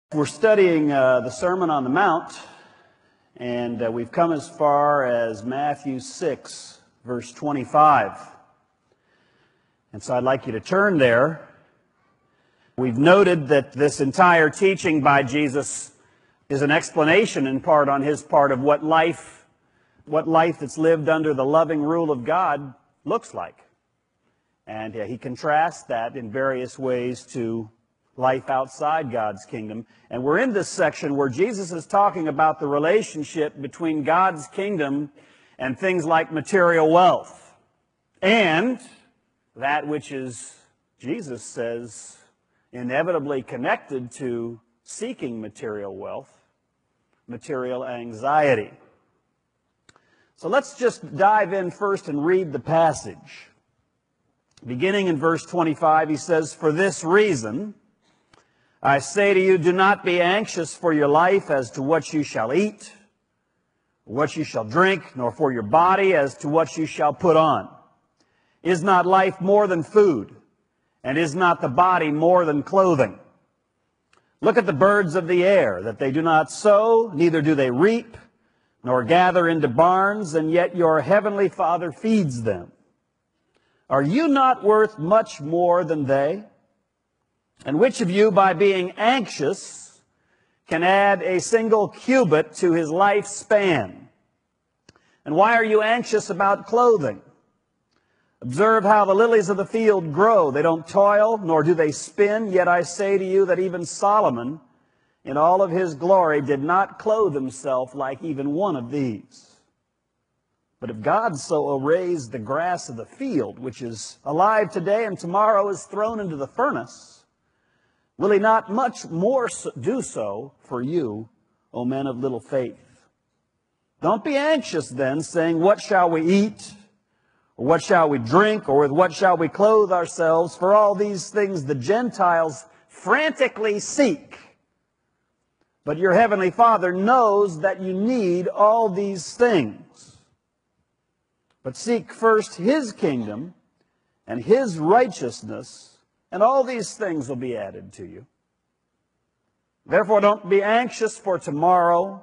We're studying the Sermon on the Mount, and we've come as far as Matthew 6, verse 25. And so I'd like you to turn there. We've noted that this entire teaching by Jesus is an explanation in part on his part of what life that's lived under the loving rule of God looks like. And he contrasts that in various ways to life outside God's kingdom. And we're in this section where Jesus is talking about the relationship between God's kingdom and things like material wealth. And that which is, Jesus says, inevitably connected to seeking material wealth, material anxiety. So let's just dive in first and read the passage. Beginning in verse 25, he says, "For this reason, I say to you, do not be anxious for your life as to what you shall eat, or what you shall drink, nor for your body as to what you shall put on. Is not life more than food, and is not the body more than clothing? Look at the birds of the air, that they do not sow, neither do they reap, nor gather into barns, and yet your heavenly Father feeds them. Are you not worth much more than they? And which of you, by being anxious, can add a single cubit to his lifespan? And why are you anxious about clothing? Observe how the lilies of the field grow. They don't toil, nor do they spin. Yet I say to you that even Solomon, in all of his glory, did not clothe himself like even one of these. But if God so arrays the grass of the field, which is alive today and tomorrow is thrown into the furnace, will he not much more do so for you, O men of little faith? Don't be anxious then, saying, what shall we eat? Or what shall we drink? Or with what shall we clothe ourselves? For all these things the Gentiles frantically seek. But your heavenly Father knows that you need all these things. But seek first his kingdom and his righteousness, and all these things will be added to you. Therefore, don't be anxious for tomorrow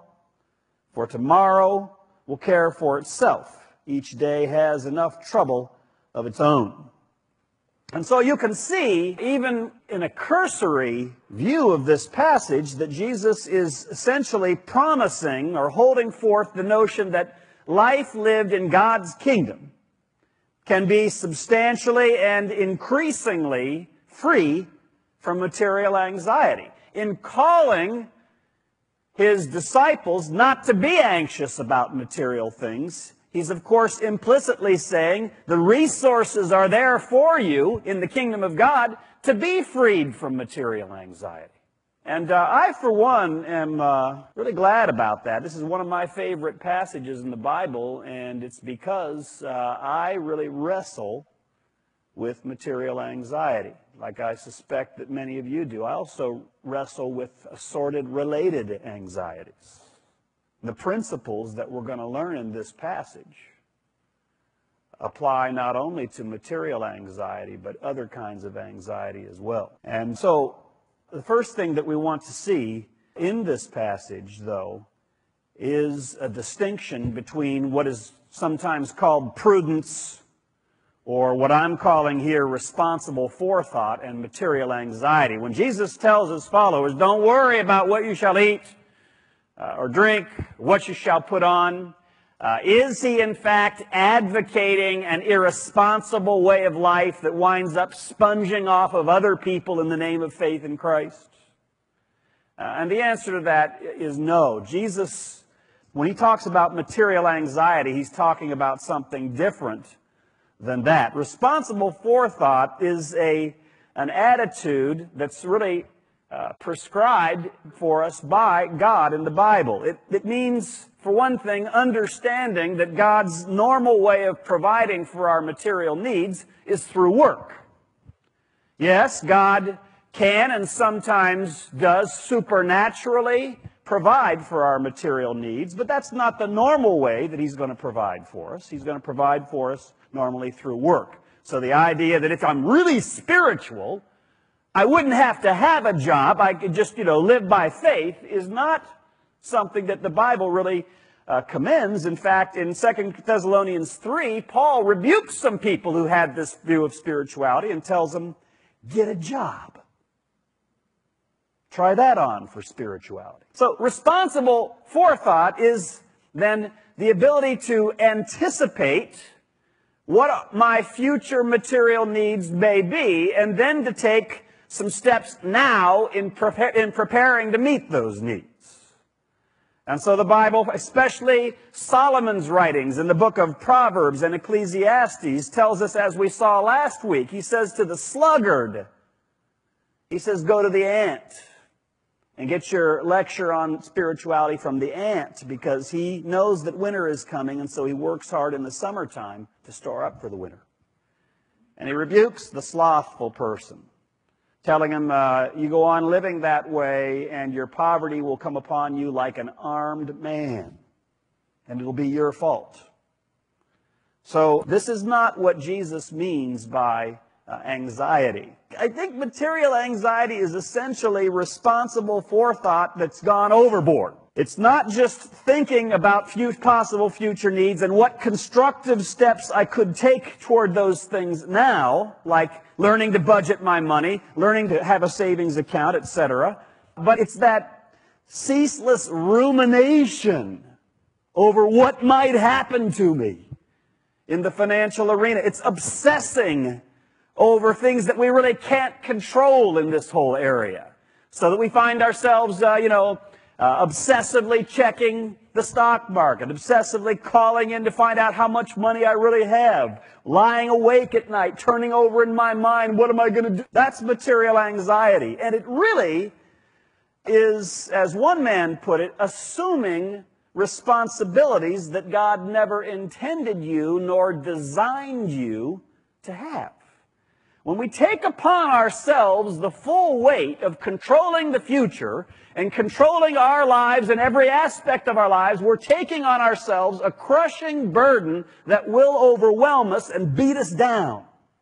will care for itself. Each day has enough trouble of its own." And so you can see, even in a cursory view of this passage, that Jesus is essentially promising or holding forth the notion that life lived in God's kingdom can be substantially and increasingly free from material anxiety. In calling his disciples not to be anxious about material things, he's of course implicitly saying the resources are there for you in the kingdom of God to be freed from material anxiety. And I, for one, am really glad about that. This is one of my favorite passages in the Bible, and it's because I really wrestle with material anxiety, like I suspect that many of you do. I also wrestle with assorted related anxieties. The principles that we're going to learn in this passage apply not only to material anxiety, but other kinds of anxiety as well. And so the first thing that we want to see in this passage, though, is a distinction between what is sometimes called prudence, or what I'm calling here responsible forethought, and material anxiety. When Jesus tells his followers, don't worry about what you shall eat or drink, what you shall put on, is he in fact advocating an irresponsible way of life that winds up sponging off of other people in the name of faith in Christ? And the answer to that is no. Jesus, when he talks about material anxiety, he's talking about something different than that. Responsible forethought is an attitude that's really prescribed for us by God in the Bible. It means, for one thing, understanding that God's normal way of providing for our material needs is through work. Yes, God can and sometimes does supernaturally provide for our material needs, but that's not the normal way that he's going to provide for us. He's going to provide for us normally through work. So the idea that if I'm really spiritual, I wouldn't have to have a job. I could just, live by faith is not something that the Bible really commends. In fact, in 2 Thessalonians 3, Paul rebukes some people who had this view of spirituality and tells them, get a job. Try that on for spirituality. So responsible forethought is then the ability to anticipate what my future material needs may be, and then to take some steps now in preparing to meet those needs. And so the Bible, especially Solomon's writings in the book of Proverbs and Ecclesiastes, tells us, as we saw last week, he says to the sluggard, he says, go to the ant and get your lecture on spirituality from the ant, because he knows that winter is coming, and so he works hard in the summertime to store up for the winter. And he rebukes the slothful person, telling him, you go on living that way, and your poverty will come upon you like an armed man, and it'll be your fault. So this is not what Jesus means by anxiety. I think material anxiety is essentially responsible forethought that's gone overboard. It's not just thinking about possible future needs and what constructive steps I could take toward those things now, like learning to budget my money, learning to have a savings account, etc. But it's that ceaseless rumination over what might happen to me in the financial arena. It's obsessing over things that we really can't control in this whole area, so that we find ourselves, obsessively checking the stock market, obsessively calling in to find out how much money I really have, lying awake at night, turning over in my mind, what am I going to do? That's material anxiety. And it really is, as one man put it, assuming responsibilities that God never intended you nor designed you to have. When we take upon ourselves the full weight of controlling the future and controlling our lives and every aspect of our lives, we're taking on ourselves a crushing burden that will overwhelm us and beat us down.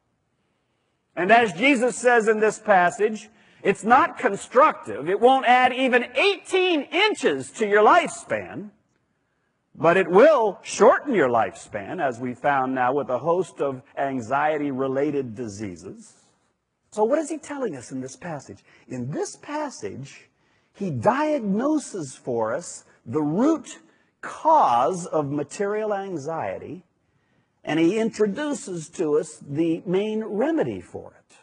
And as Jesus says in this passage, it's not constructive. It won't add even 18 inches to your lifespan, but it will shorten your lifespan, as we found now with a host of anxiety-related diseases. So what is he telling us in this passage? In this passage, he diagnoses for us the root cause of material anxiety, and he introduces to us the main remedy for it.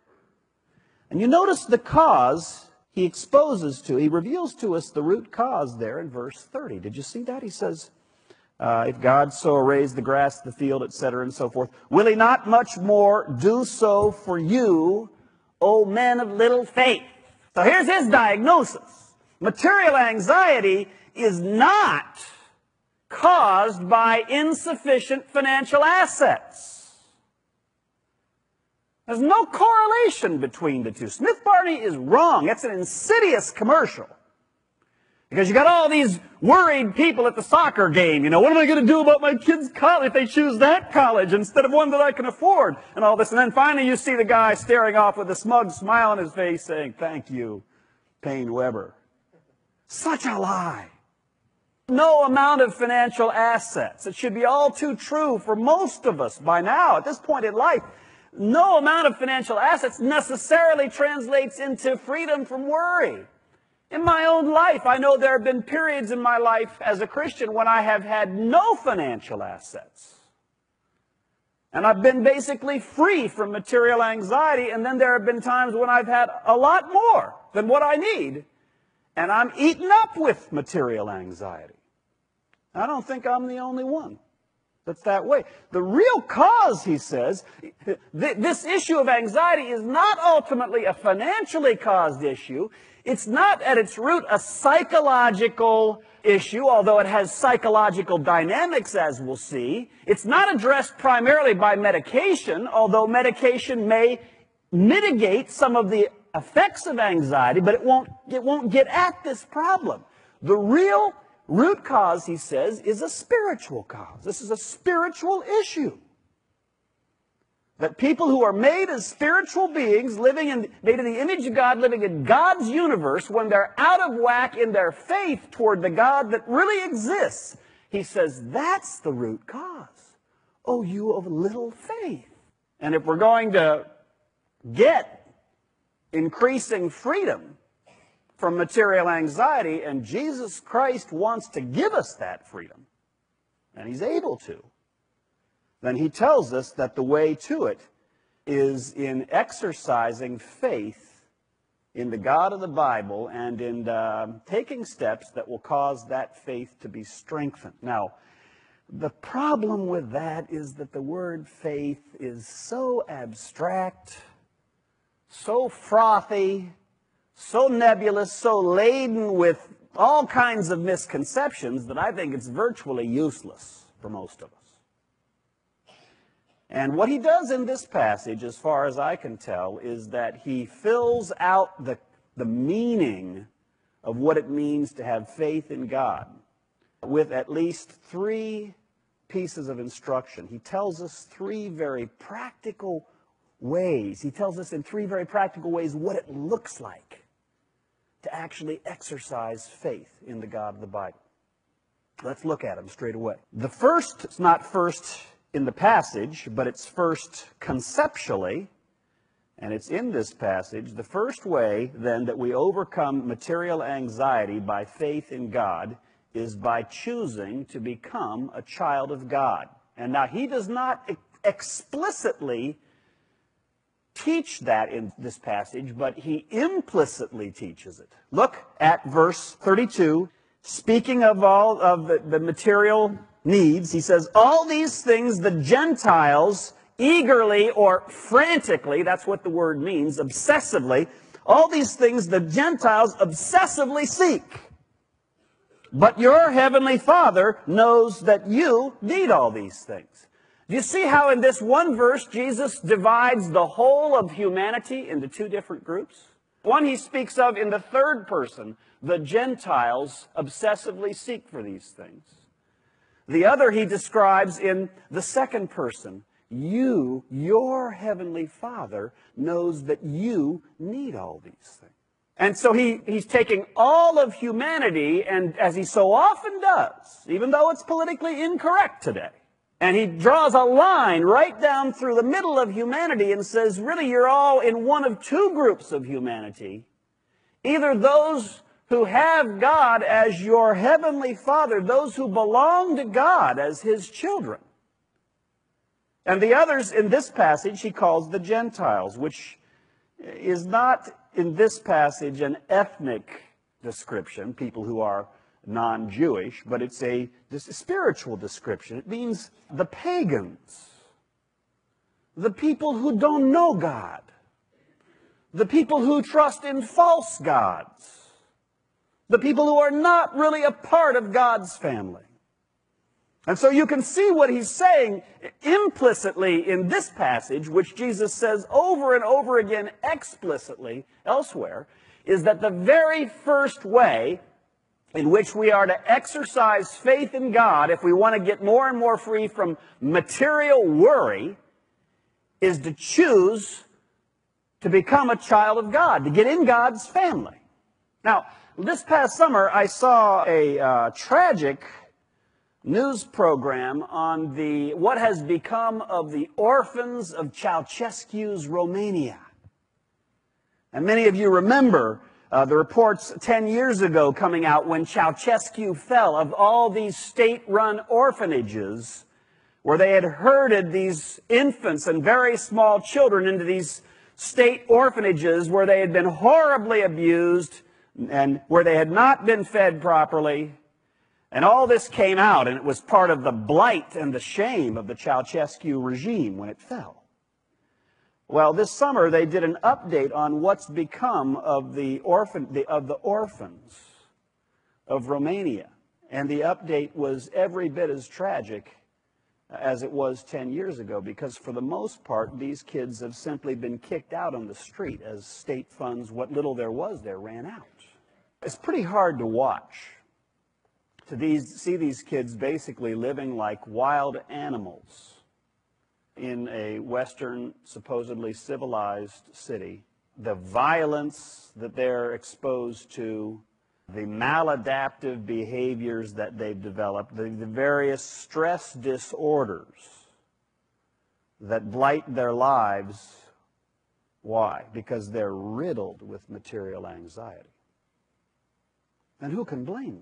And you notice the cause he reveals to us the root cause there in verse 30. Did you see that? He says, if God so arrays the grass of the field, etc., and so forth, will he not much more do so for you, O men of little faith? So here's his diagnosis. Material anxiety is not caused by insufficient financial assets. There's no correlation between the two. Smith Barney is wrong. That's an insidious commercial. Because you got all these worried people at the soccer game. What am I going to do about my kids' college if they choose that college instead of one that I can afford? And all this. And then finally you see the guy staring off with a smug smile on his face saying, thank you, Payne Weber. Such a lie. No amount of financial assets. It should be all too true for most of us by now, at this point in life. No amount of financial assets necessarily translates into freedom from worry. In my own life, I know there have been periods in my life as a Christian when I have had no financial assets. And I've been basically free from material anxiety, and then there have been times when I've had a lot more than what I need, and I'm eaten up with material anxiety. I don't think I'm the only one that's that way. The real cause, he says, this issue of anxiety is not ultimately a financially caused issue. It's not at its root a psychological issue, although it has psychological dynamics, as we'll see. It's not addressed primarily by medication, although medication may mitigate some of the effects of anxiety, but it won't get at this problem. The real root cause, he says, is a spiritual cause. This is a spiritual issue. That people who are made as spiritual beings, made in the image of God, living in God's universe, when they're out of whack in their faith toward the God that really exists, he says, that's the root cause. Oh, you of little faith. And if we're going to get increasing freedom from material anxiety, and Jesus Christ wants to give us that freedom, and he's able to, then he tells us that the way to it is in exercising faith in the God of the Bible and in taking steps that will cause that faith to be strengthened. Now, the problem with that is that the word faith is so abstract, so frothy, so nebulous, so laden with all kinds of misconceptions that I think it's virtually useless for most of us. And what he does in this passage, as far as I can tell, is that he fills out the meaning of what it means to have faith in God with at least 3 pieces of instruction. He tells us 3 very practical ways. He tells us in 3 very practical ways what it looks like to actually exercise faith in the God of the Bible. Let's look at them straight away. The first, it's not first in the passage, but it's first conceptually, and it's in this passage. The first way, then, that we overcome material anxiety by faith in God is by choosing to become a child of God. And now, he does not explicitly teach that in this passage, but he implicitly teaches it. Look at verse 32. Speaking of all of the material needs, he says, all these things the Gentiles eagerly or frantically, that's what the word means, obsessively, all these things the Gentiles obsessively seek. But your heavenly Father knows that you need all these things. Do you see how in this one verse Jesus divides the whole of humanity into 2 different groups? One he speaks of in the third person, the Gentiles obsessively seek for these things. The other he describes in the second person. You, your heavenly Father, knows that you need all these things. And so he's taking all of humanity, and as he so often does, even though it's politically incorrect today, and he draws a line right down through the middle of humanity and says, really, you're all in one of 2 groups of humanity. Either those who have God as your heavenly Father, those who belong to God as his children. And the others in this passage he calls the Gentiles, which is not in this passage an ethnic description, people who are non-Jewish, but it's a spiritual description. It means the pagans, the people who don't know God, the people who trust in false gods, the people who are not really a part of God's family. And so you can see what he's saying implicitly in this passage, which Jesus says over and over again explicitly elsewhere, is that the very first way in which we are to exercise faith in God, if we want to get more and more free from material worry, is to choose to become a child of God, to get in God's family. Now, this past summer, I saw a tragic news program on what has become of the orphans of Ceausescu's Romania. And many of you remember the reports 10 years ago coming out when Ceausescu fell, of all these state-run orphanages where they had herded these infants and very small children into these state orphanages where they had been horribly abused and where they had not been fed properly. And all this came out, and it was part of the blight and the shame of the Ceausescu regime when it fell. Well, this summer they did an update on what's become of the orphans of Romania. And the update was every bit as tragic as it was 10 years ago, because for the most part, these kids have simply been kicked out on the street as state funds, what little there was there, ran out. It's pretty hard to watch, to see these kids basically living like wild animals in a Western, supposedly civilized city, the violence that they're exposed to, the maladaptive behaviors that they've developed, the various stress disorders that blight their lives. Why? Because they're riddled with material anxiety. And who can blame them?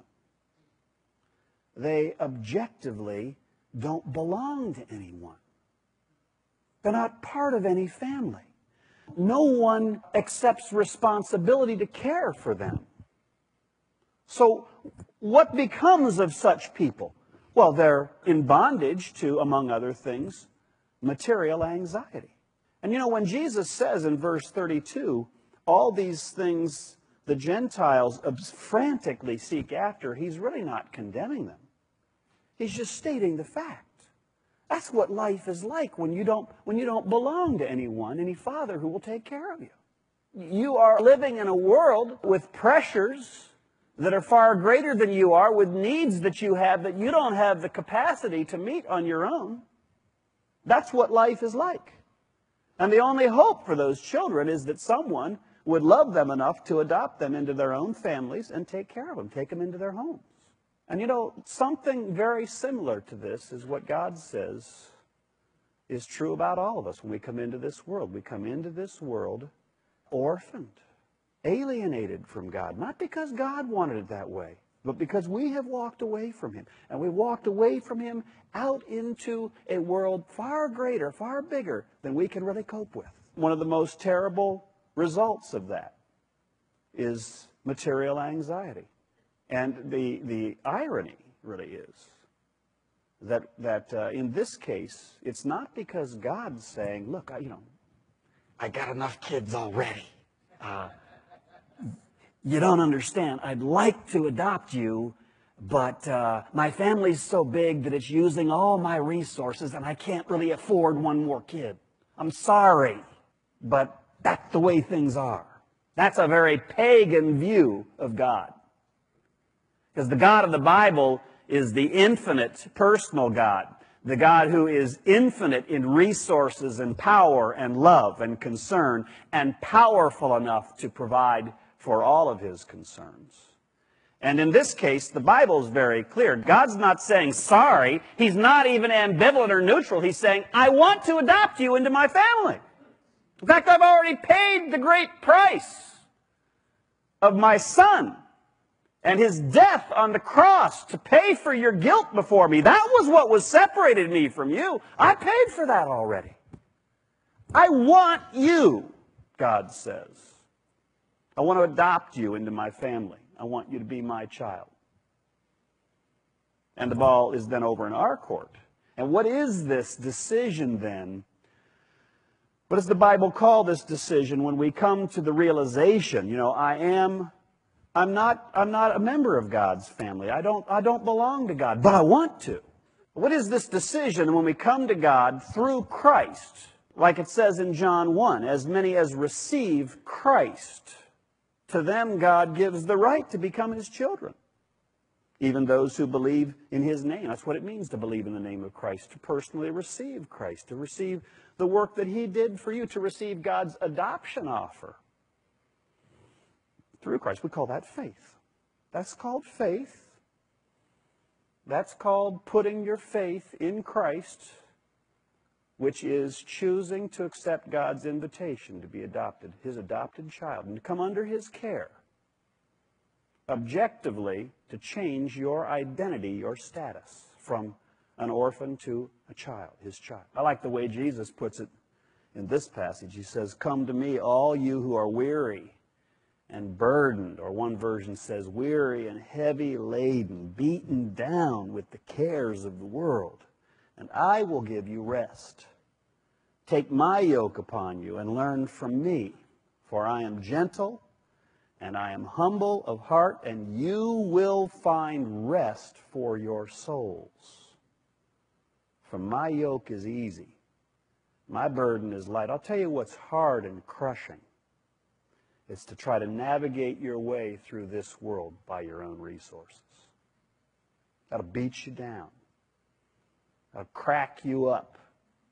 They objectively don't belong to anyone. They're not part of any family. No one accepts responsibility to care for them. So what becomes of such people? Well, they're in bondage to, among other things, material anxiety. And you know, when Jesus says in verse 32, all these things the Gentiles frantically seek after, he's really not condemning them. He's just stating the fact. That's what life is like when you don't belong to anyone, any father who will take care of you. You are living in a world with pressures that are far greater than you are, with needs that you have that you don't have the capacity to meet on your own. That's what life is like. And the only hope for those children is that someone would love them enough to adopt them into their own families and take care of them, take them into their homes. And you know, something very similar to this is what God says is true about all of us when we come into this world. We come into this world orphaned, alienated from God, not because God wanted it that way, but because we have walked away from Him. And we walked away from Him out into a world far greater, far bigger than we can really cope with. One of the most terrible results of that is material anxiety. And the irony really is that in this case, it's not because God's saying, look, I got enough kids already. You don't understand. I'd like to adopt you, but my family's so big that it's using all my resources and I can't really afford one more kid. I'm sorry, but that's the way things are. That's a very pagan view of God. Because the God of the Bible is the infinite personal God, the God who is infinite in resources and power and love and concern, and powerful enough to provide for all of His concerns. And in this case, the Bible is very clear. God's not saying sorry. He's not even ambivalent or neutral. He's saying, I want to adopt you into my family. In fact, I've already paid the great price of my Son and His death on the cross to pay for your guilt before me. That was what was separated me from you. I paid for that already. I want you, God says. I want to adopt you into my family. I want you to be my child. And the ball is then over in our court. And what is this decision then? What does the Bible call this decision when we come to the realization, I'm not a member of God's family. I don't belong to God, but I want to. What is this decision when we come to God through Christ? Like it says in John 1, as many as receive Christ, to them God gives the right to become His children. Even those who believe in His name. That's what it means to believe in the name of Christ, to personally receive Christ, to receive the work that He did for you, to receive God's adoption offer. Through Christ, we call that faith. That's called faith. That's called putting your faith in Christ, which is choosing to accept God's invitation to be adopted, His adopted child, and to come under His care. Objectively, to change your identity, your status, from an orphan to a child, His child. I like the way Jesus puts it in this passage. He says, come to me, all you who are weary and burdened, or one version says, weary and heavy laden, beaten down with the cares of the world, and I will give you rest. Take my yoke upon you and learn from me, for I am gentle and I am humble of heart, and you will find rest for your souls. For my yoke is easy, my burden is light. I'll tell you what's hard and crushing. It's to try to navigate your way through this world by your own resources. That'll beat you down. That'll crack you up.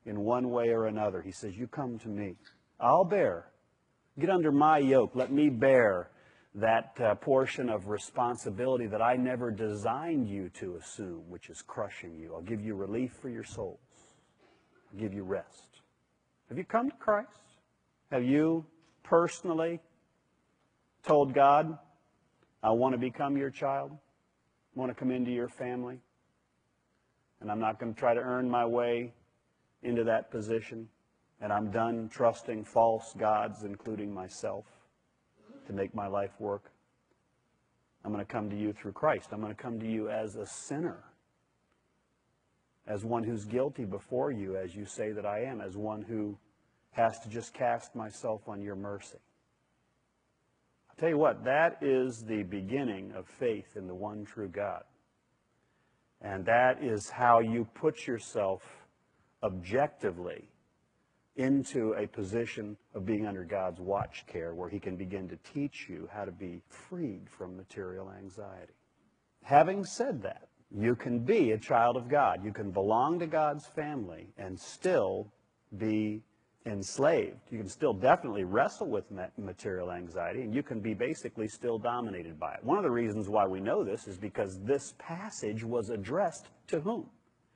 in one way or another. He says, you come to me. I'll bear. Get under my yoke. Let me bear that portion of responsibility that I never designed you to assume, which is crushing you. I'll give you relief for your souls. I'll give you rest. Have you come to Christ? Have you personally told God, I want to become your child? I want to come into your family? And I'm not going to try to earn my way into that position. And I'm done trusting false gods, including myself, to make my life work. I'm going to come to you through Christ. I'm going to come to you as a sinner, as one who's guilty before you, as you say that I am, as one who has to just cast myself on your mercy. I'll tell you what, that is the beginning of faith in the one true God. And that is how you put yourself objectively into a position of being under God's watch care, where He can begin to teach you how to be freed from material anxiety. Having said that, you can be a child of God. You can belong to God's family and still be enslaved. You can still definitely wrestle with material anxiety, and you can be basically still dominated by it. One of the reasons why we know this is because this passage was addressed to whom?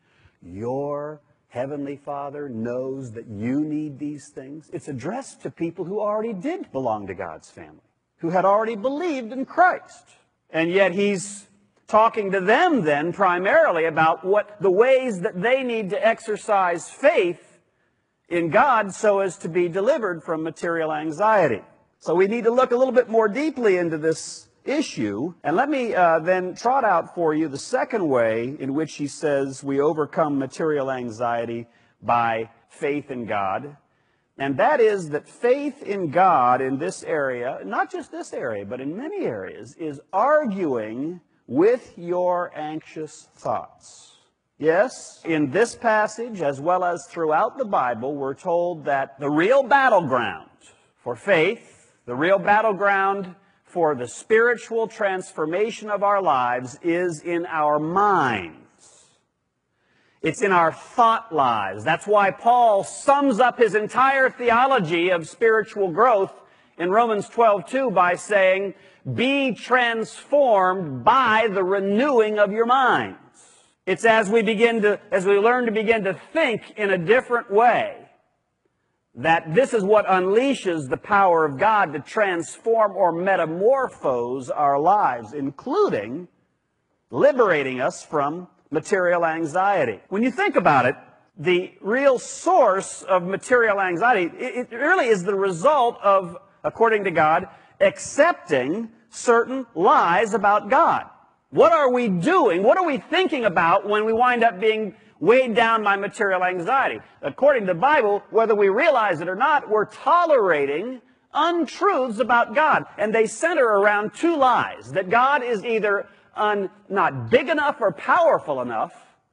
Your Heavenly Father knows that you need these things. It's addressed to people who already did belong to God's family, who had already believed in Christ. And yet He's talking to them then primarily about what the ways that they need to exercise faith in God so as to be delivered from material anxiety. So we need to look a little bit more deeply into this issue. And let me then trot out for you the second way in which he says we overcome material anxiety by faith in God. And that is that faith in God in this area, not just this area, but in many areas, is arguing with your anxious thoughts. Yes, in this passage, as well as throughout the Bible, we're told that the real battleground for faith, the real battleground for the spiritual transformation of our lives is in our minds. It's in our thought lives. That's why Paul sums up his entire theology of spiritual growth in Romans 12:2 by saying, be transformed by the renewing of your minds. It's as we learn to begin to think in a different way, that this is what unleashes the power of God to transform or metamorphose our lives, including liberating us from material anxiety. When you think about it, the real source of material anxiety, it really is the result of, according to God, accepting certain lies about God. What are we doing? What are we thinking about when we wind up being weighed down by material anxiety? According to the Bible, whether we realize it or not, we're tolerating untruths about God. And they center around two lies: that God is either not big enough or powerful enough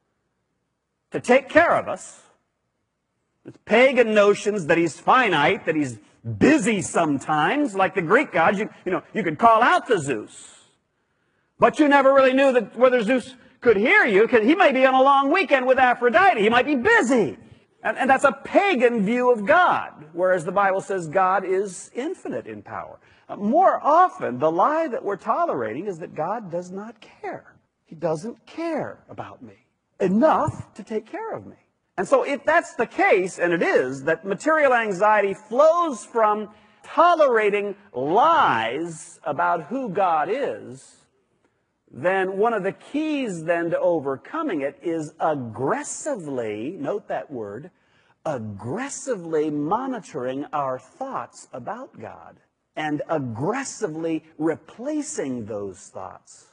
to take care of us. It's pagan notions that He's finite, that He's busy sometimes, like the Greek gods. You could call out to Zeus, but you never really knew that whether Zeus could hear you, because he might be on a long weekend with Aphrodite. He might be busy. And that's a pagan view of God, whereas the Bible says God is infinite in power. More often, the lie that we're tolerating is that God does not care. He doesn't care about me enough to take care of me. And so if that's the case, and it is, that material anxiety flows from tolerating lies about who God is, then one of the keys then to overcoming it is aggressively, note that word, aggressively monitoring our thoughts about God and aggressively replacing those thoughts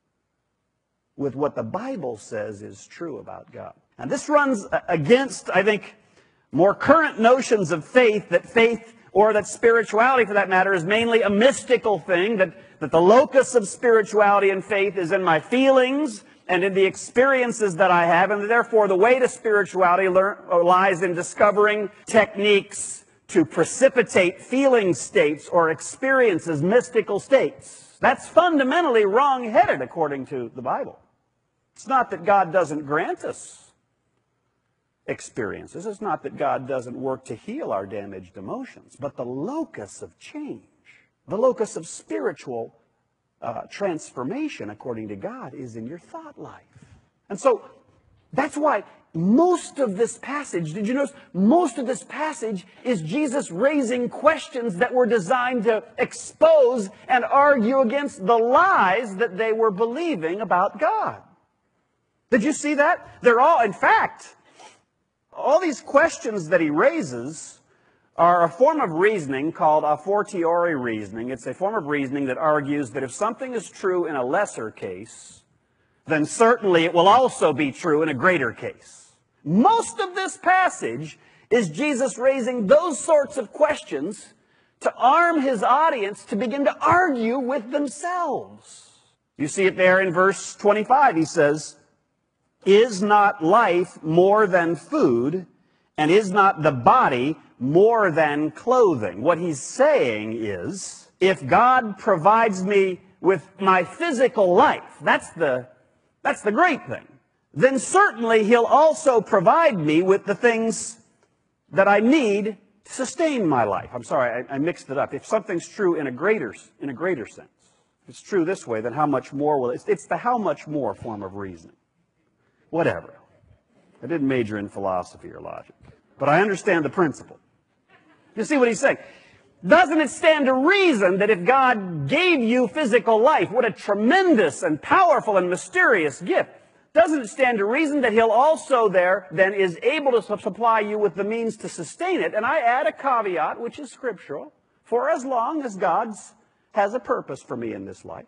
with what the Bible says is true about God. And this runs against, I think, more current notions of faith, or that spirituality, for that matter, is mainly a mystical thing, that the locus of spirituality and faith is in my feelings and in the experiences that I have, and therefore the way to spirituality lies in discovering techniques to precipitate feeling states or experiences, mystical states. That's fundamentally wrong-headed according to the Bible. It's not that God doesn't grant us experiences. It's not that God doesn't work to heal our damaged emotions, but the locus of change, the locus of spiritual transformation, according to God, is in your thought life. And so that's why most of this passage, did you notice, most of this passage is Jesus raising questions that were designed to expose and argue against the lies that they were believing about God. Did you see that? They're all, in fact, all these questions that he raises are a form of reasoning called a fortiori reasoning. It's a form of reasoning that argues that if something is true in a lesser case, then certainly it will also be true in a greater case. Most of this passage is Jesus raising those sorts of questions to arm his audience to begin to argue with themselves. You see it there in verse 25. He says, "Is not life more than food, and is not the body more than clothing?" What he's saying is, if God provides me with my physical life, that's the great thing, then certainly he'll also provide me with the things that I need to sustain my life. I'm sorry, I mixed it up. If something's true in a greater sense, if it's true this way, then how much more will it? It's the how much more form of reasoning. Whatever. I didn't major in philosophy or logic, but I understand the principle. You see what he's saying? Doesn't it stand to reason that if God gave you physical life, what a tremendous and powerful and mysterious gift, doesn't it stand to reason that he'll also then is able to supply you with the means to sustain it? And I add a caveat, which is scriptural, for as long as God has a purpose for me in this life.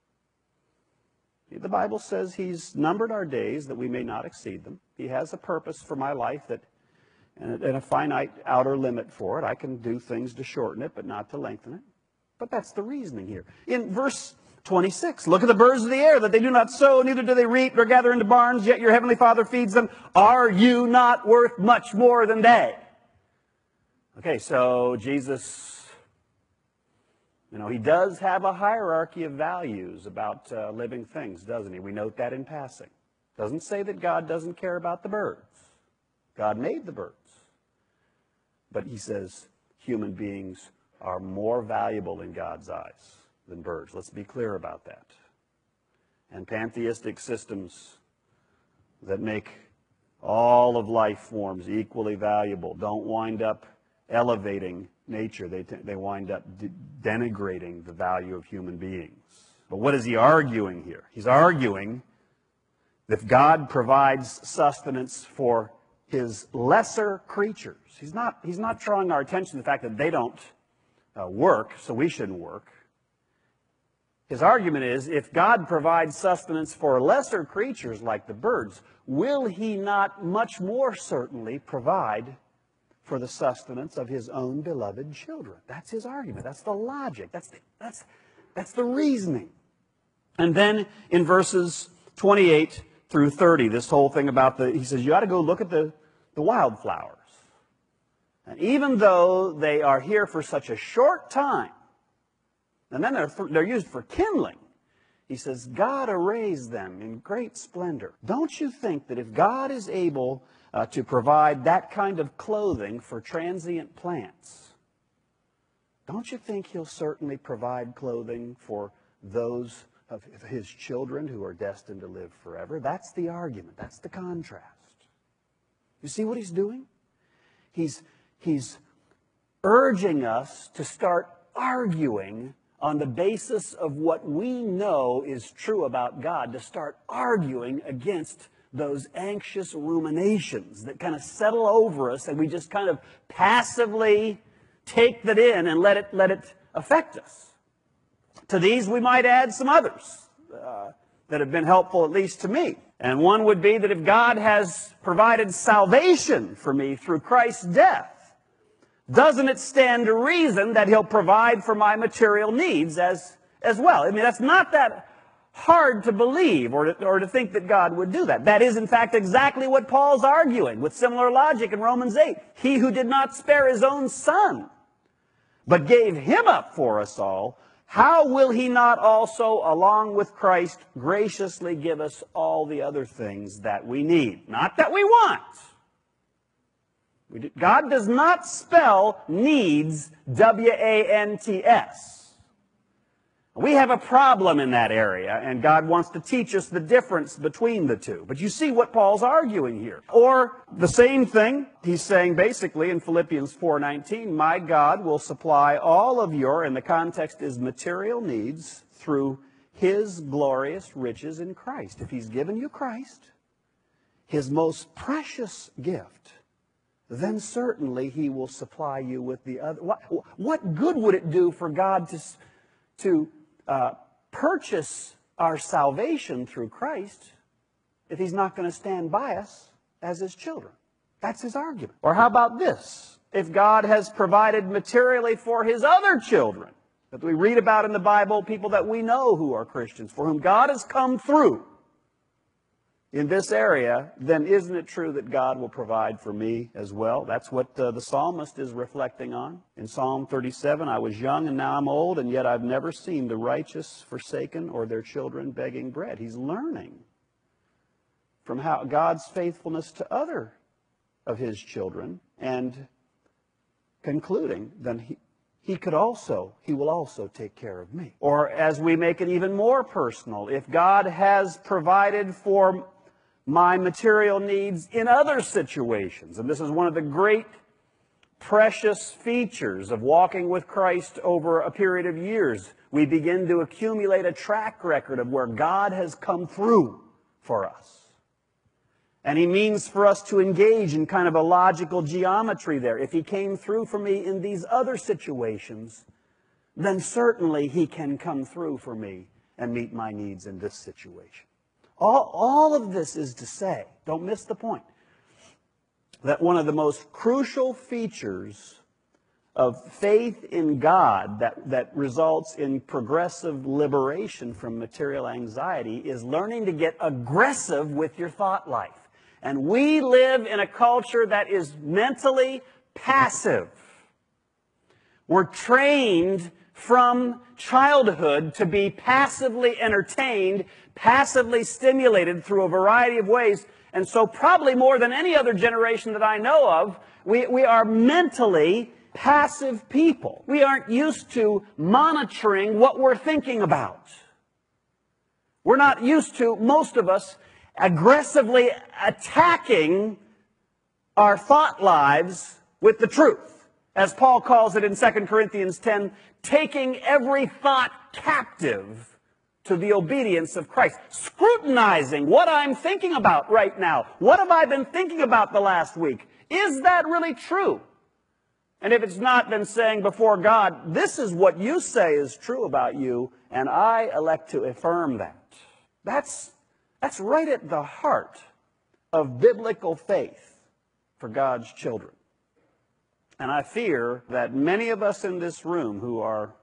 The Bible says he's numbered our days that we may not exceed them. He has a purpose for my life and a finite outer limit for it. I can do things to shorten it, but not to lengthen it. But that's the reasoning here. In verse 26, "Look at the birds of the air, that they do not sow, neither do they reap, nor gather into barns, yet your heavenly Father feeds them. Are you not worth much more than they?" Okay, so Jesus, he does have a hierarchy of values about living things, doesn't he? We note that in passing. Doesn't say that God doesn't care about the birds. God made the birds. But he says human beings are more valuable in God's eyes than birds. Let's be clear about that. And pantheistic systems that make all of life forms equally valuable don't wind up elevating nature. They wind up denigrating the value of human beings. But what is he arguing here? He's arguing that if God provides sustenance for his lesser creatures, he's not drawing our attention to the fact that they don't work, so we shouldn't work. His argument is, if God provides sustenance for lesser creatures like the birds, will he not much more certainly provide for the sustenance of his own beloved children? That's his argument. That's the logic. That's the reasoning. And then in verses 28 through 30, this whole thing about he says, you ought to go look at the wildflowers. And even though they are here for such a short time, and then they're used for kindling, he says, God arrays them in great splendor. Don't you think that if God is able to provide that kind of clothing for transient plants, don't you think he'll certainly provide clothing for those of his children who are destined to live forever? That's the argument. That's the contrast. You see what he's doing? He's urging us to start arguing on the basis of what we know is true about God, to start arguing against those anxious ruminations that kind of settle over us and we just kind of passively take that in and let it affect us. To these we might add some others that have been helpful, at least to me. And one would be that if God has provided salvation for me through Christ's death, doesn't it stand to reason that he'll provide for my material needs as well? I mean, that's not that hard to believe or to think that God would do that. That is, in fact, exactly what Paul's arguing with similar logic in Romans 8. He who did not spare his own son, but gave him up for us all, how will he not also, along with Christ, graciously give us all the other things that we need? Not that we want, God does not spell needs W-A-N-T-S. We have a problem in that area, and God wants to teach us the difference between the two. But you see what Paul's arguing here. Or the same thing, he's saying basically in Philippians 4:19, my God will supply all of your, and the context is material needs, through His glorious riches in Christ. If He's given you Christ, His most precious gift, then certainly He will supply you with the other. What good would it do for God to purchase our salvation through Christ if He's not going to stand by us as His children? That's his argument. Or how about this? If God has provided materially for His other children, that we read about in the Bible, people that we know who are Christians, for whom God has come through in this area, then isn't it true that God will provide for me as well? That's what the psalmist is reflecting on. In Psalm 37, I was young and now I'm old, and yet I've never seen the righteous forsaken or their children begging bread. He's learning from how God's faithfulness to other of His children and concluding then He will also take care of me. Or as we make it even more personal, if God has provided for my material needs in other situations, and this is one of the great precious features of walking with Christ over a period of years, we begin to accumulate a track record of where God has come through for us. And He means for us to engage in kind of a logical geometry there. If He came through for me in these other situations, then certainly He can come through for me and meet my needs in this situation. All of this is to say, don't miss the point, that one of the most crucial features of faith in God that results in progressive liberation from material anxiety is learning to get aggressive with your thought life. And we live in a culture that is mentally passive. We're trained from childhood to be passively entertained, passively stimulated through a variety of ways. And so probably more than any other generation that I know of, we are mentally passive people. We aren't used to monitoring what we're thinking about. We're not used to, most of us, aggressively attacking our thought lives with the truth. As Paul calls it in 2 Corinthians 10, taking every thought captive to the obedience of Christ. Scrutinizing what I'm thinking about right now. What have I been thinking about the last week? Is that really true? And if it's not, then saying before God, this is what you say is true about you, and I elect to affirm that. That's right at the heart of biblical faith for God's children. And I fear that many of us in this room who are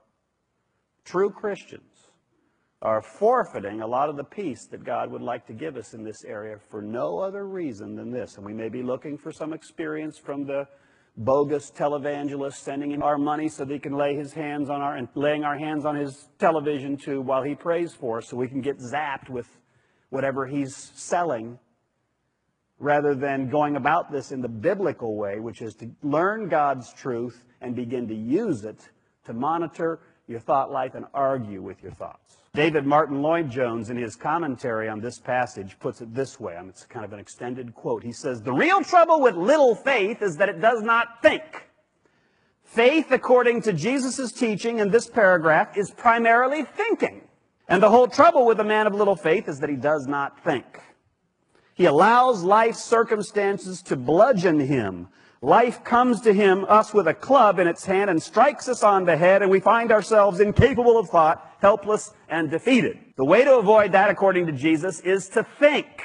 true Christians are forfeiting a lot of the peace that God would like to give us in this area for no other reason than this. And we may be looking for some experience from the bogus televangelist sending in our money so that he can lay his hands on and laying our hands on his television too while he prays for us so we can get zapped with whatever he's selling, rather than going about this in the biblical way, which is to learn God's truth and begin to use it to monitor your thought life and argue with your thoughts. David Martin Lloyd-Jones, in his commentary on this passage, puts it this way. It's kind of an extended quote. He says, "The real trouble with little faith is that it does not think. Faith, according to Jesus' teaching in this paragraph, is primarily thinking. And the whole trouble with a man of little faith is that he does not think. He allows life's circumstances to bludgeon him. Life comes to us with a club in its hand and strikes us on the head, and we find ourselves incapable of thought, helpless and defeated. The way to avoid that, according to Jesus, is to think.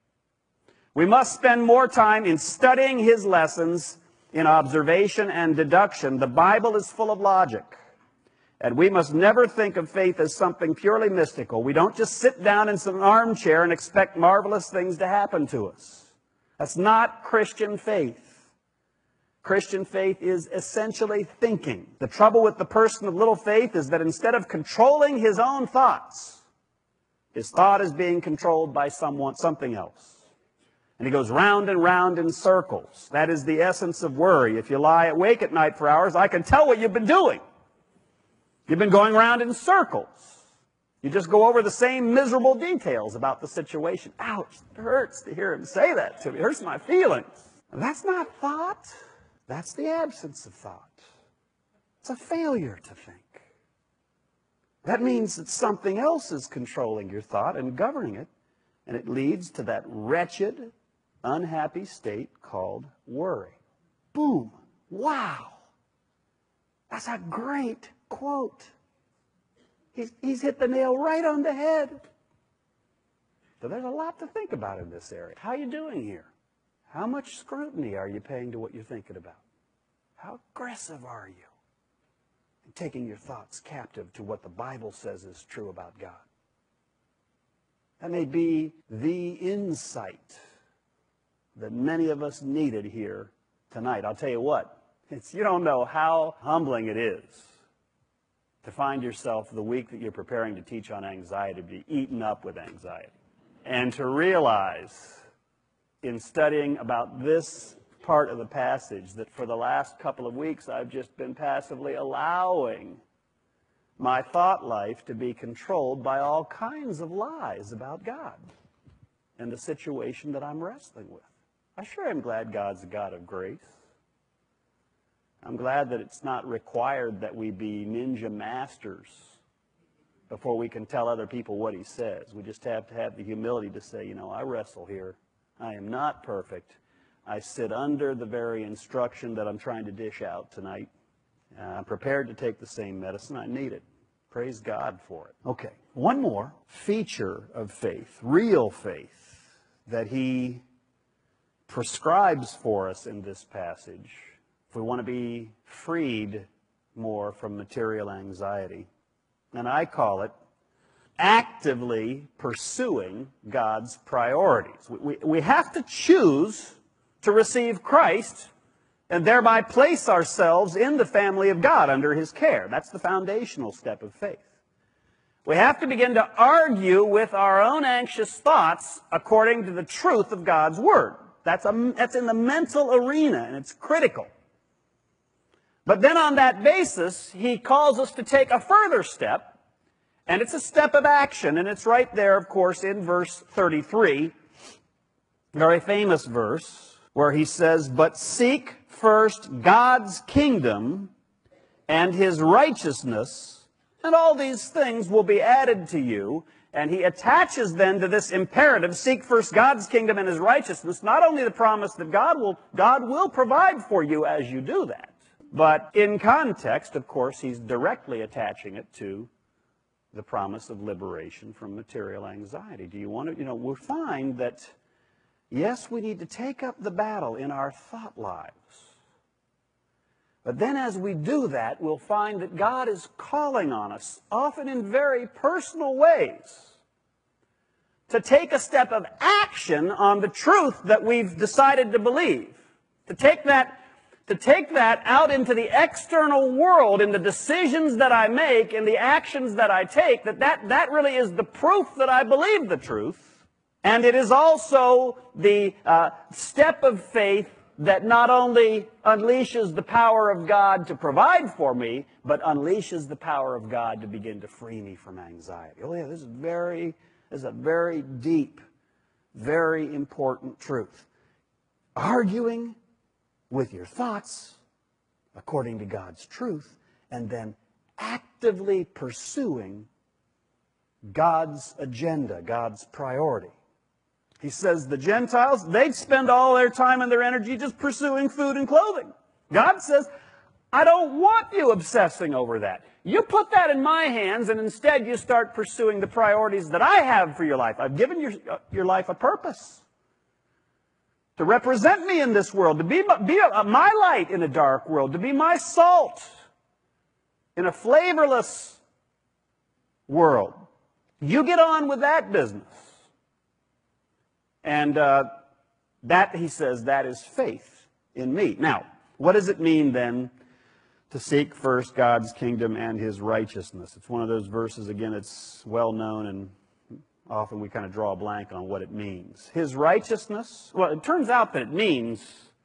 We must spend more time in studying His lessons, in observation and deduction. The Bible is full of logic. And we must never think of faith as something purely mystical. We don't just sit down in some armchair and expect marvelous things to happen to us. That's not Christian faith. Christian faith is essentially thinking. The trouble with the person of little faith is that instead of controlling his own thoughts, his thought is being controlled by something else. And he goes round and round in circles. That is the essence of worry. If you lie awake at night for hours, I can tell what you've been doing. You've been going round in circles. You just go over the same miserable details about the situation. Ouch, it hurts to hear him say that to me. It hurts my feelings. That's not thought. That's the absence of thought. It's a failure to think. That means that something else is controlling your thought and governing it, and it leads to that wretched, unhappy state called worry. Boom. Wow. That's a great quote. He's hit the nail right on the head. So there's a lot to think about in this area. How are you doing here? How much scrutiny are you paying to what you're thinking about? How aggressive are you in taking your thoughts captive to what the Bible says is true about God? That may be the insight that many of us needed here tonight. I'll tell you what, you don't know how humbling it is to find yourself the week that you're preparing to teach on anxiety to be eaten up with anxiety. And to realize in studying about this part of the passage that for the last couple of weeks I've just been passively allowing my thought life to be controlled by all kinds of lies about God and the situation that I'm wrestling with. I sure am glad God's a God of grace. I'm glad that it's not required that we be ninja masters before we can tell other people what he says. We just have to have the humility to say, I wrestle here. I am not perfect. I sit under the very instruction that I'm trying to dish out tonight. I'm prepared to take the same medicine. I need it. Praise God for it. Okay, one more feature of faith, real faith, that he prescribes for us in this passage if we want to be freed more from material anxiety. And I call it actively pursuing God's priorities. We have to choose to receive Christ and thereby place ourselves in the family of God under his care. That's the foundational step of faith. We have to begin to argue with our own anxious thoughts according to the truth of God's Word. That's in the mental arena, and it's critical. But then on that basis, he calls us to take a further step, and it's a step of action, and it's right there, of course, in verse 33, very famous verse, where he says, "But seek first God's kingdom and his righteousness, and all these things will be added to you." And he attaches then to this imperative, seek first God's kingdom and his righteousness, not only the promise that God will provide for you as you do that, but in context, of course, he's directly attaching it to the promise of liberation from material anxiety. Do you want to, we'll find that, yes, we need to take up the battle in our thought lives. But then as we do that, we'll find that God is calling on us, often in very personal ways, to take a step of action on the truth that we've decided to believe. To take that out into the external world, in the decisions that I make, in the actions that I take, that really is the proof that I believe the truth. And it is also the step of faith that not only unleashes the power of God to provide for me, but unleashes the power of God to begin to free me from anxiety. Oh yeah, this is a very deep, very important truth. Arguing with your thoughts according to God's truth, and then actively pursuing God's agenda, God's priority. He says the Gentiles, they'd spend all their time and their energy just pursuing food and clothing. God says, I don't want you obsessing over that. You put that in my hands, and instead you start pursuing the priorities that I have for your life. I've given your life a purpose. To represent me in this world, to be my light in a dark world, to be my salt in a flavorless world. You get on with that business. And that, he says, that is faith in me. Now, what does it mean then to seek first God's kingdom and his righteousness? It's one of those verses, again, it's well known and Often we kind of draw a blank on what it means. His righteousness, well, it turns out that it means,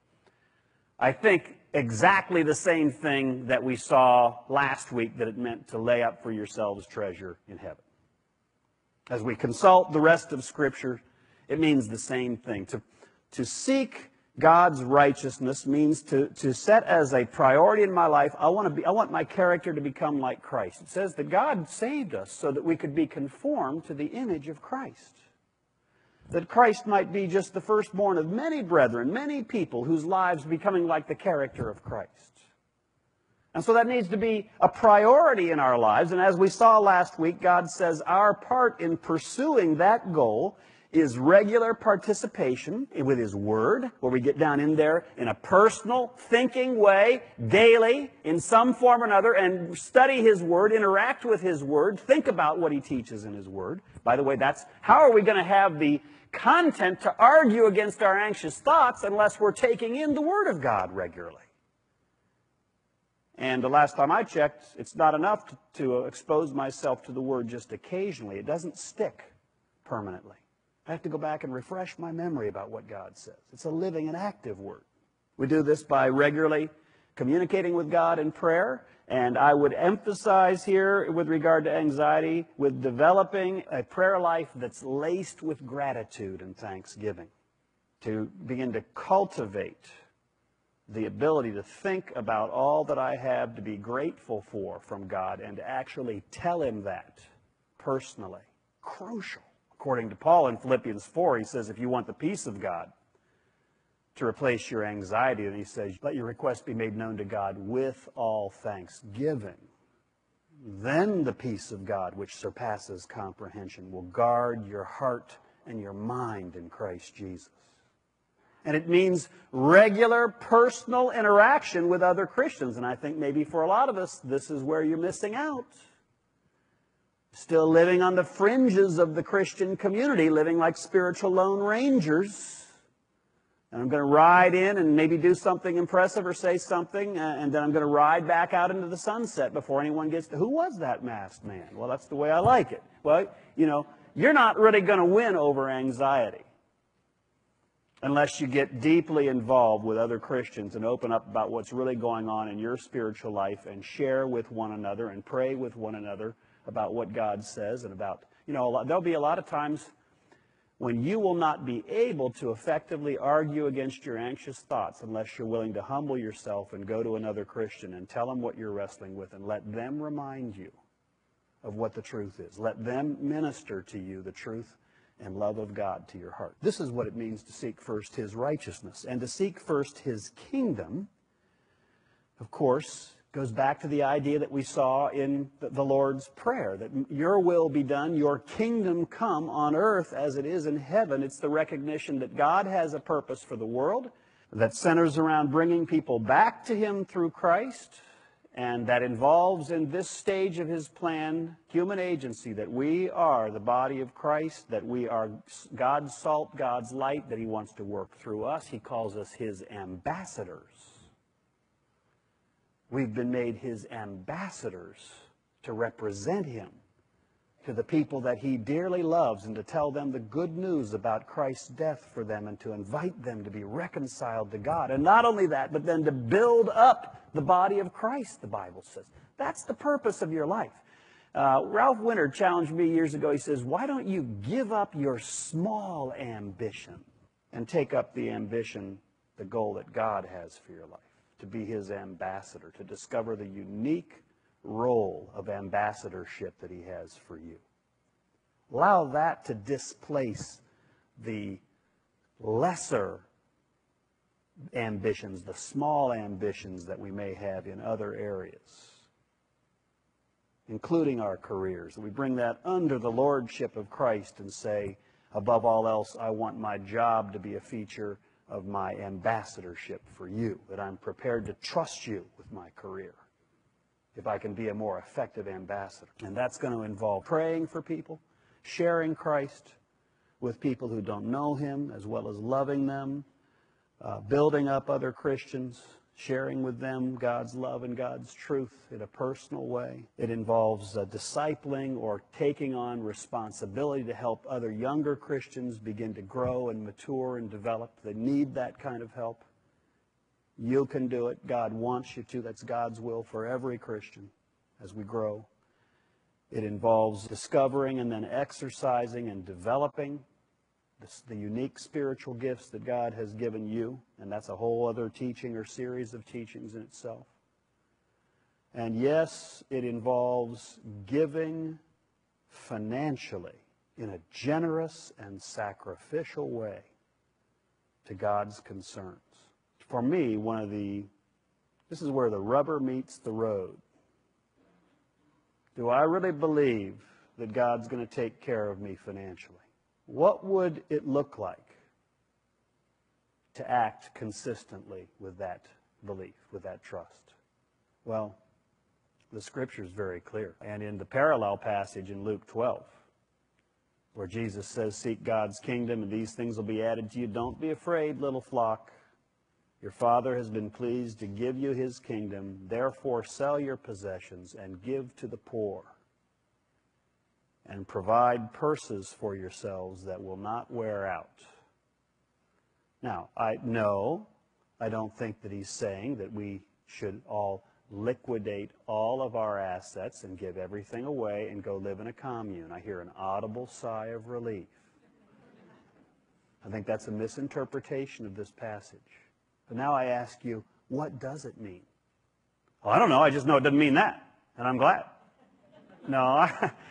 I think, exactly the same thing that we saw last week that it meant to lay up for yourselves treasure in heaven. As we consult the rest of Scripture, it means the same thing. To seek God's righteousness means to set as a priority in my life, I want my character to become like Christ. It says that God saved us so that we could be conformed to the image of Christ. That Christ might be just the firstborn of many brethren, many people whose lives becoming like the character of Christ. And so that needs to be a priority in our lives. And as we saw last week, God says our part in pursuing that goal is regular participation with His Word, where we get down in there in a personal, thinking way, daily, in some form or another, and study His Word, interact with His Word, think about what He teaches in His Word. By the way, that's how are we going to have the content to argue against our anxious thoughts unless we're taking in the Word of God regularly? And the last time I checked, it's not enough to expose myself to the Word just occasionally. It doesn't stick permanently. I have to go back and refresh my memory about what God says. It's a living and active Word. We do this by regularly communicating with God in prayer, and I would emphasize here with regard to anxiety, with developing a prayer life that's laced with gratitude and thanksgiving, to begin to cultivate the ability to think about all that I have to be grateful for from God and to actually tell Him that personally. Crucial. According to Paul in Philippians 4, he says, if you want the peace of God to replace your anxiety, then he says, let your request be made known to God with all thanksgiving. Then the peace of God, which surpasses comprehension, will guard your heart and your mind in Christ Jesus. And it means regular personal interaction with other Christians. And I think maybe for a lot of us, this is where you're missing out. Still living on the fringes of the Christian community, living like spiritual lone rangers. And I'm going to ride in and maybe do something impressive or say something, and then I'm going to ride back out into the sunset before anyone gets to, who was that masked man? Well, that's the way I like it. Well, you know, you're not really going to win over anxiety unless you get deeply involved with other Christians and open up about what's really going on in your spiritual life and share with one another and pray with one another about what God says and about, you know, there'll be a lot of times when you will not be able to effectively argue against your anxious thoughts unless you're willing to humble yourself and go to another Christian and tell them what you're wrestling with and let them remind you of what the truth is. Let them minister to you the truth and love of God to your heart. This is what it means to seek first His righteousness. And to seek first His kingdom, of course, goes back to the idea that we saw in the Lord's Prayer, that your will be done, your kingdom come on earth as it is in heaven. It's the recognition that God has a purpose for the world that centers around bringing people back to Him through Christ, and that involves in this stage of His plan human agency, that we are the body of Christ, that we are God's salt, God's light, that He wants to work through us. He calls us His ambassadors. We've been made His ambassadors to represent Him to the people that He dearly loves and to tell them the good news about Christ's death for them and to invite them to be reconciled to God. And not only that, but then to build up the body of Christ, the Bible says. That's the purpose of your life. Ralph Winter challenged me years ago. He says, why don't you give up your small ambition and take up the ambition, the goal that God has for your life? To be His ambassador, to discover the unique role of ambassadorship that He has for you. Allow that to displace the lesser ambitions, the small ambitions that we may have in other areas, including our careers. We bring that under the lordship of Christ and say, above all else, I want my job to be a feature of my ambassadorship for you, that I'm prepared to trust you with my career if I can be a more effective ambassador. And that's going to involve praying for people, sharing Christ with people who don't know Him, as well as loving them, building up other Christians, sharing with them God's love and God's truth in a personal way. It involves discipling or taking on responsibility to help other younger Christians begin to grow and mature and develop. They need that kind of help. You can do it. God wants you to. That's God's will for every Christian as we grow. It involves discovering and then exercising and developing the unique spiritual gifts that God has given you, and that's a whole other teaching or series of teachings in itself. And yes, it involves giving financially in a generous and sacrificial way to God's concerns. For me, this is where the rubber meets the road. Do I really believe that God's going to take care of me financially? What would it look like to act consistently with that belief, with that trust? Well, the Scripture is very clear. And in the parallel passage in Luke 12, where Jesus says, "Seek God's kingdom, and these things will be added to you. Don't be afraid, little flock. Your Father has been pleased to give you His kingdom. Therefore, sell your possessions and give to the poor. And provide purses for yourselves that will not wear out." Now, I don't think that he's saying that we should all liquidate all of our assets and give everything away and go live in a commune. I hear an audible sigh of relief. I think that's a misinterpretation of this passage. But now I ask you, what does it mean? Well, I don't know. I just know it doesn't mean that, and I'm glad. No,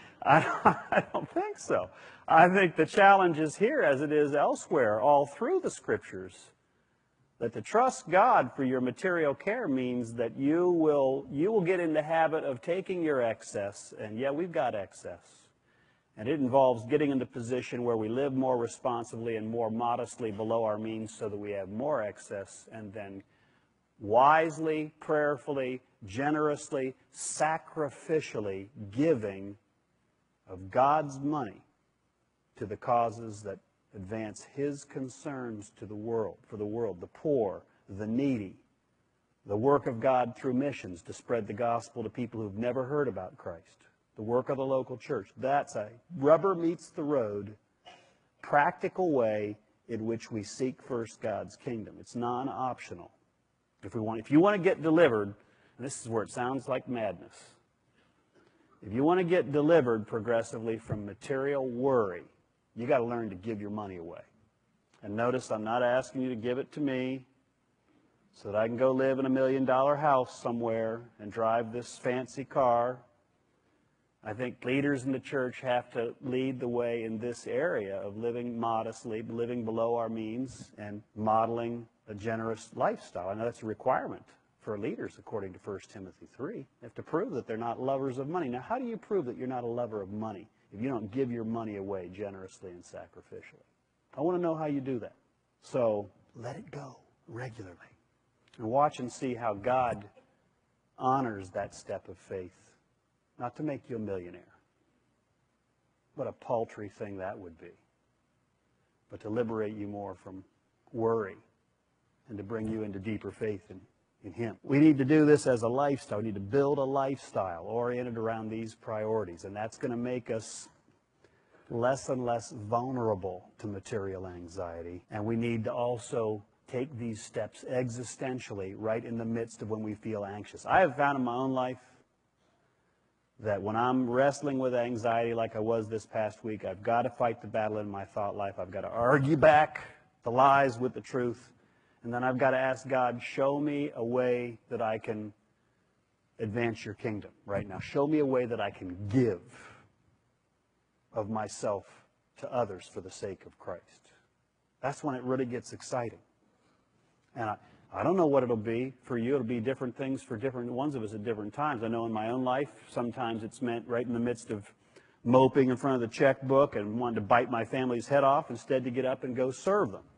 I don't think so. I think the challenge is here, as it is elsewhere, all through the Scriptures, that to trust God for your material care means that you will get in the habit of taking your excess, and yeah, we've got excess. And it involves getting in the position where we live more responsibly and more modestly below our means so that we have more excess, and then wisely, prayerfully, generously, sacrificially giving of God's money to the causes that advance His concerns to the world, for the world, the poor, the needy, the work of God through missions to spread the gospel to people who've never heard about Christ, the work of the local church. That's a rubber meets the road, practical way in which we seek first God's kingdom. It's non-optional. If you want to get delivered, and this is where it sounds like madness, if you want to get delivered progressively from material worry, you got to learn to give your money away. And notice, I'm not asking you to give it to me so that I can go live in $1 million house somewhere and drive this fancy car. I think leaders in the church have to lead the way in this area of living modestly, living below our means, and modeling a generous lifestyle. I know that's a requirement for leaders, according to 1 Timothy 3. They have to prove that they're not lovers of money. Now, how do you prove that you're not a lover of money if you don't give your money away generously and sacrificially? I want to know how you do that. So let it go regularly. And watch and see how God honors that step of faith. Not to make you a millionaire. What a paltry thing that would be. But to liberate you more from worry and to bring you into deeper faith in Him. We need to do this as a lifestyle. We need to build a lifestyle oriented around these priorities. And that's going to make us less and less vulnerable to material anxiety. And we need to also take these steps existentially right in the midst of when we feel anxious. I have found in my own life that when I'm wrestling with anxiety like I was this past week, I've got to fight the battle in my thought life. I've got to argue back the lies with the truth. And then I've got to ask God, show me a way that I can advance your kingdom right now. Show me a way that I can give of myself to others for the sake of Christ. That's when it really gets exciting. And I don't know what it'll be for you. It'll be different things for different ones of us at different times. I know in my own life, sometimes it's meant right in the midst of moping in front of the checkbook and wanting to bite my family's head off instead to get up and go serve them.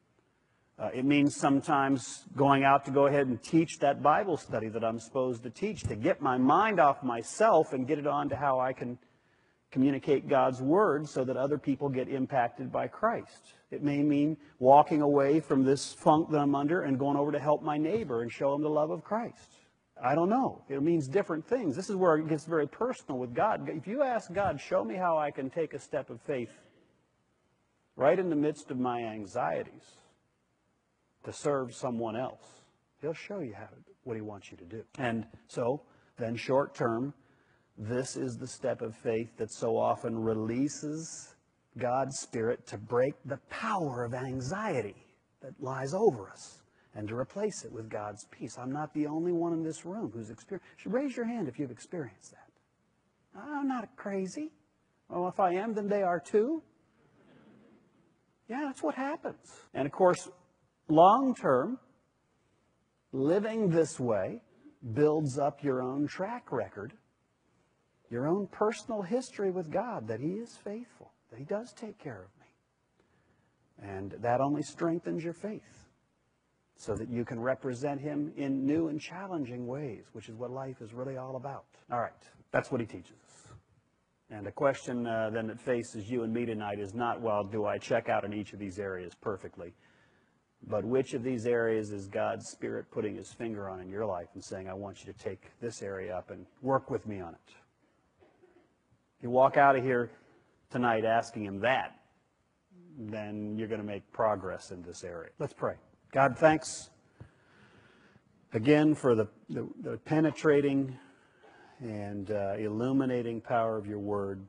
It means sometimes going out to go ahead and teach that Bible study that I'm supposed to teach, to get my mind off myself and get it on to how I can communicate God's word so that other people get impacted by Christ. It may mean walking away from this funk that I'm under and going over to help my neighbor and show him the love of Christ. I don't know. It means different things. This is where it gets very personal with God. If you ask God, show me how I can take a step of faith right in the midst of my anxieties to serve someone else, He'll show you what He wants you to do. And so, then short term, this is the step of faith that so often releases God's Spirit to break the power of anxiety that lies over us and to replace it with God's peace. I'm not the only one in this room who's experienced. Raise your hand if you've experienced that. I'm not crazy. Well, if I am, then they are too. Yeah, that's what happens. And of course, long term, living this way builds up your own track record, your own personal history with God, that He is faithful, that He does take care of me. And that only strengthens your faith so that you can represent Him in new and challenging ways, which is what life is really all about. All right, that's what He teaches us. And the question then that faces you and me tonight is not, well, do I check out in each of these areas perfectly? But which of these areas is God's Spirit putting His finger on in your life and saying, I want you to take this area up and work with me on it? If you walk out of here tonight asking Him that, then you're going to make progress in this area. Let's pray. God, thanks again for the penetrating and illuminating power of your word.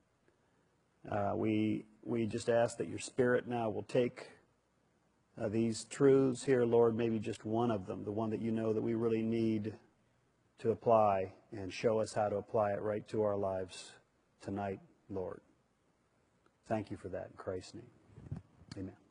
We just ask that your Spirit now will take these truths here, Lord, maybe just one of them, the one that you know that we really need to apply, and show us how to apply it right to our lives tonight, Lord. Thank you for that in Christ's name. Amen.